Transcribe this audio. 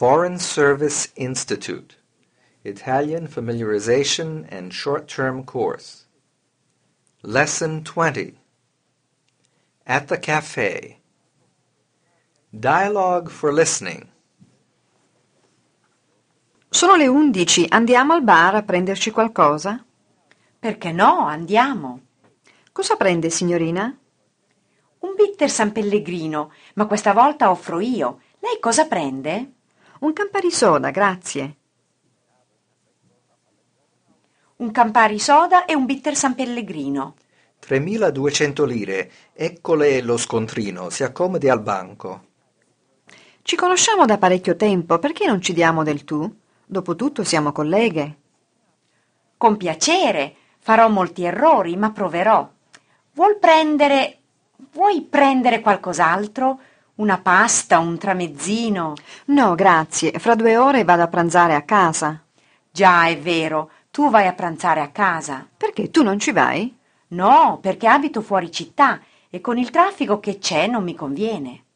Foreign Service Institute, Italian Familiarization and Short-Term Course. Lesson 20. At the Cafe. Dialogue for listening. Sono le 11, andiamo al bar a prenderci qualcosa? Perché no, andiamo. Cosa prende, signorina? Un bitter San Pellegrino, ma questa volta offro io. Lei cosa prende? Un Campari Soda, grazie. Un Campari Soda e un bitter San Pellegrino. 3.200 lire. Eccole lo scontrino. Si accomodi al banco. Ci conosciamo da parecchio tempo, perché non ci diamo del tu? Dopotutto siamo colleghe. Con piacere. Farò molti errori, ma proverò. Vuoi prendere qualcos'altro? Una pasta, un tramezzino? No, grazie. Fra 2 ore vado a pranzare a casa. Già, è vero. Tu vai a pranzare a casa. Perché tu non ci vai? No, perché abito fuori città e con il traffico che c'è non mi conviene.